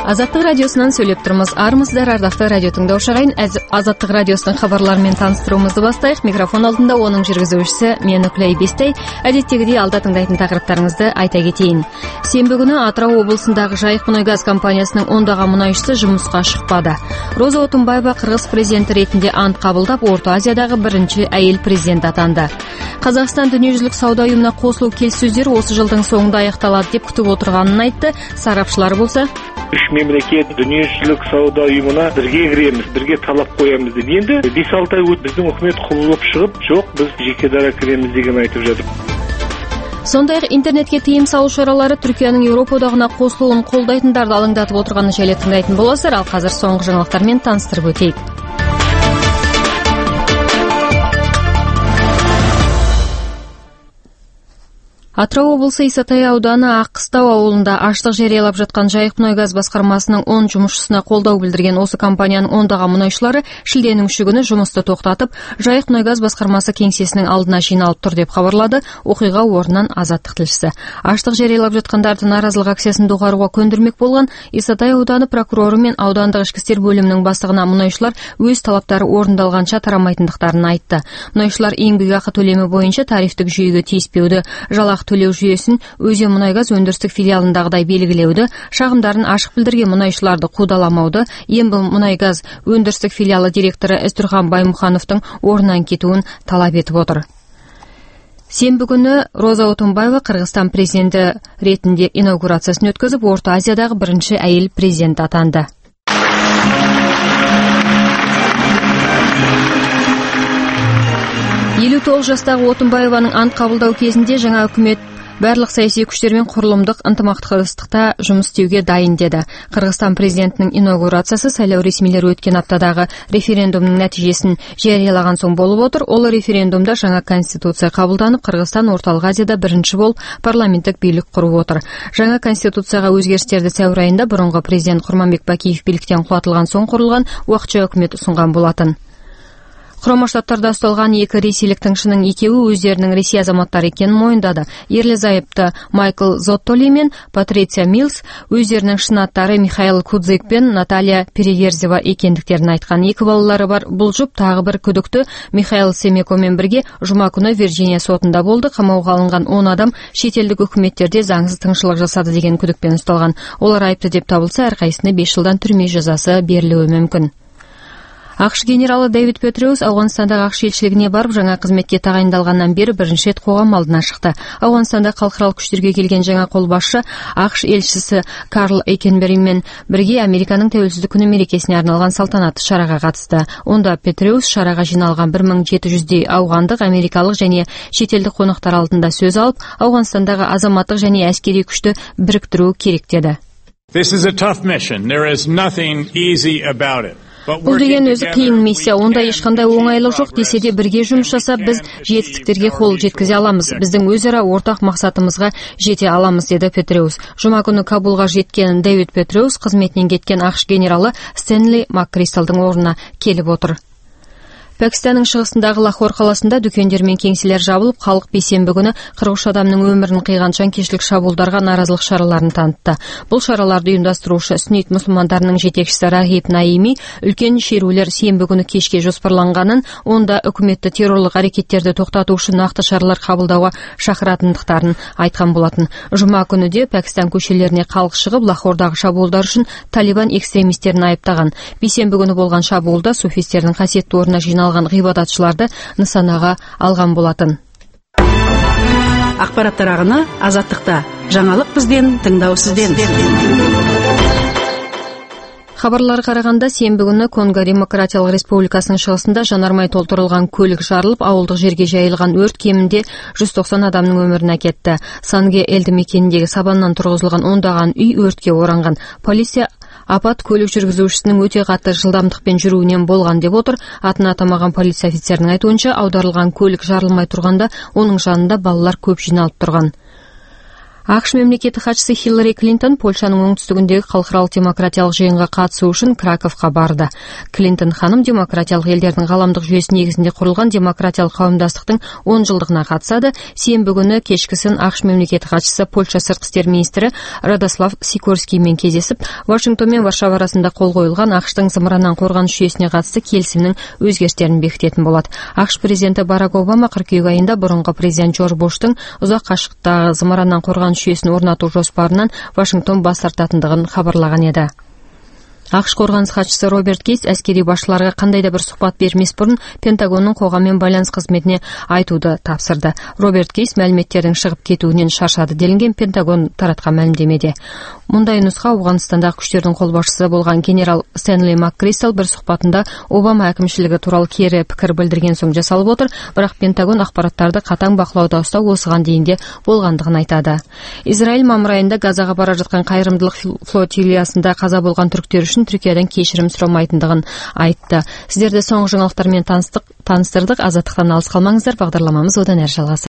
Азаттык радиосунан сөйлөп турмуз. Армысыздар, ардактуу радио тыңдаушылар. Азаттык радиосунун кабарлары менен тааныштырууңузду бастайык. Микрофон алдында онун жүргүзүүчүсү мен Үклөй Бестей. Адеттегидей алда тыңдайтын тақырыптарыңызды айта кетейин. Сенбі күнү Атырау облусундагы Жайык мунай газ компаниясынын 10 мунайчысы жумушка шыкпады. Роза Отунбаева кыргыз президенти ретинде ант кабылдап, Орто Азиядагы биринчи айыл президент атанды. Казакстан Дүниежүзүлүк сауда уюмуна косулуу келиссөздөр осы жылдын соңунда аякталат деп күтүп отурганын айтты. Сарапчылар болсо, үч мемлекет Дүниежүзүлүк сауда уюмуна бирге киремиз, бирге талап коебуз деп. Энди 5-6 ай өтүп биздин өкмөт кубулуп чыгып, жок, биз жеке дара киремиз деген айтып жатыр. Сондай-ақ интернетке тыйым салуу чаралары Түркиянын Европа одагына косулуун колдойтундарды алаңдатып отурганын жайлы тыңдайтын болосуздар. Ал азыр соңку жаңылыктар менен таныстырып өтейик. Атырау облысы Исатай ауданы Ак-Кыстау ауылында аштык жарыялап жаткан Жайык мунай газ баскармасынын 10 жумушчусуна колдоо билдирген осы компаниянын 10 мунайчылары шилденин 3-күнү жумусту токтотуп, Жайык мунай газ баскармасы кеңсесинин алдына жыйналып тур деп кабарлады окуйга ордунан Азаттык тилчиси. Аштык жарыялап жаткандарды нааразылык акциясын дугарууга көндүрмөк болгон Исатай ауданы прокурору мен аудандык ички иштер бөлүмүнүн баштыгына мунайчылар өз талаптары орундалганча тарамайтындыктарын айтты. Мунайчылар эмгек акы төлөмү боюнча тарифтик жүйөгө тийиспеуді, жалак төлөө жүйөсүн Өзө мунай газ өндүрүштүк филиалындагыдай белгилеуді, шагымдарын ашык билдирген мунайчыларды куудаламауды, Эмбил мунай газ өндүрүштүк филиалы директору Эстурхан Баймухановдун ордунан кетүүн талап этип отур. Сенбі күнү Роза Отунбаева Кыргызстан президенти ретинде инаугурациясын өткөзүп, Орто Азиядагы биринчи айыл президент атанды. 59 жастагы Отунбаеванын ант кабылдоо кезинде жаңа өкмөт барлык саясий күчтөр менен курулумдук ынтымакташтыкта жумус істеуге дайын деди. Кыргызстан президентинин инаугурациясы сайлоо ресмилери өткөн аптадагы референдумдун натыйжесин жарыялаган соң болуп отур. Ол референдумда жаңа конституция кабылданып, Кыргызстан Ортолук Азияда биринчи болуп парламенттик бийлик куруп отур. Жаңа конституцияга өзгөртүштөрдү сәвр айында мурунку президент Курманбек Бакиев бийликтен кубатылган соң курулган убакча өкмөт сунган болатын. Курама Штаттарда ұсталған 2 ресейлик тыңшынын 2-і өздерінің Ресей азаматтары екенин мойындады. Ерлі зайыпты Майкл Зоттоли мен Патриция Милс өздерінің шын аттары Михаил Кудзик пен Наталья Переверзева екендіктерін айтқан. 2 балалары бар бұл жұп тағы бір күдікті Михаил Семекомен бірге жұма күні Вирджиния сотында болды. Камауга алынған 10 адам шетелдик өкмөттөрдө заңсыз тыңшылык жасады деген күдікпен ұсталған. Олар айыпты деп табылса, әрқайсысына 5 жылдан түрме жазасы берилүүгү мүмкүн. АКШ генералы Дэвид Петреус Ауганстандагы АКШ элчилигине барып, жаңа кызметке тагайындалгандан бери биринчи рет коом алдына чыкты. Ауганстанда калкыралык күчтөргө келген жаңа кол башчы АКШ элчиси Карл Эйкенберг менен бирге Американын Тәуелсиздик күнү мерекесине арналган салтанаттуу чарага катышты. Онда Петреус шарага жиналган 1700 аугандык, америкалык жана чет элдик коноктор алдында сөз алып, Ауганстандагы азаматтык жана аскерий күчтү бириктирүү керек деди. This is a tough mission. There is nothing easy about it. Бул деген өзү кыйын миссия, онда эч кандай оңайлык жок. Десе де бирге жумуш жасап, биз жетистиктерге кол жеткизе алабыз. Биздин өз ара ортак максатыбызга жете алабыз, деди Петреус. Жума күнү Кабулга жеткен Дэвид Петреус кызметинен кеткен АКШ генералы Стэнли Маккристалдын ордуна келип отур. Пакистанның шығысындағы Лахор қаласында дүкендер мен кеңселер жабылып, халық бейсенбі күні 43 адамның өмірін қиған жанкештілік шабуылдарға наразылық шараларын танытты. Бұл шараларды ұйымдастырушы сүннит мұсылмандарының жетекшісі Рахиб Наими үлкен шерулер сенбі күні кешке жоспарланғанын, онда үкіметті террорлық әрекеттерді тоқтату үшін нақты шаралар қабылдауға шақыратындықтарын айтқан болатын. Жұма күні де Пакистан көшелеріне халық шығып, Лахордағы шабуылдар үшін Талибан экстремистерін айыптаған. Бейсенбі күні болған шабуылда суфистердің қасиетті орнына жиналған ғибадатшыларды нысанаға алған болатын. Ақпараттар ағыны Азаттықта. Жаңалық бізден, тыңдау сізден. Хабарлар караганда сенбі күні Конго Демократиялық Республикасының шығысында жанармай толтырылған көлік жарылып, ауылдық жерге жайылған өрт кемінде 190 адамның өмірін әкетті. Санге елді мекеніндегі сабаннан тұрғызылған ондаған үй өртке оранған. Полиция апат көлік жүргізушісінің өте қатты жылдамдықпен жүруінен болған деп отыр. Атын атамаған полиция офицерінің айтуынша, аударылған көлік жарылмай тұрғанда, оның жанында балалар көп жиналып тұрған. АКШ мемлекеттик катчысы Хиллари Клинтон Польшанын оңтүстүгүндөгү халыкаралык демократиялык жыйынга катышуу үчүн Краковго барды. Клинтон ханым демократиялык элдердин кааламдык жүйөсү негизинде курулган демократиялык кавымдастыктын 10 жылдыгына катышады. Сенбі күнү кечкисин АКШ мемлекеттик катчысы Польша сырткы иштер министри Радослав Сикорский менен кездесип, Вашингтон менен Варшава арасында кол коюлган АКШтын зымырандан коргонуш жүйөсүнө катысты келисимдин өзгөрүштөрүн бекитетін болот. АКШ президенти Барак Обама кыркүйек айында мурунку президент Джордж Буштун узак кашыктагы зымырандан коргонуш жүйөсүн орнотуу жоспарынан Вашингтон бас тартатындыгын кабарлаган эди. АКШ коргонуш катчысы Роберт Гейс аскерий башчыларга кандай да бир сухбат бермес бурун Пентагондун когам менен байланыш кызметине айтууду тапсырды. Роберт Гейс маалиметтердин чыгып кетүүнөн шаршады делинген Пентагон тараткан маалимдемеде. Мындай нуска Афганстандагы күчтөрдүн кол башчысы болгон генерал Стэнли МакКристал бир сухбатында Обама акимчилиги тууралуу кээре пикир билдирген соң жасалып отур, бирок Пентагон акпараттарды катаң бакылоодо уктап осыган дейинде болгондугун айтады. Израиль мамыр айында Газага бара жаткан кайрымдуулук флотилиясында каза болгон түрктөр үчүн Түркиядан кечирим сурамайтындыгын айтты. Сиздерди соңку жаңылыктар менен таныстырдык. Азаттыктан алыс калмаңыздар. Багдарламамыз одан ары жалгасат.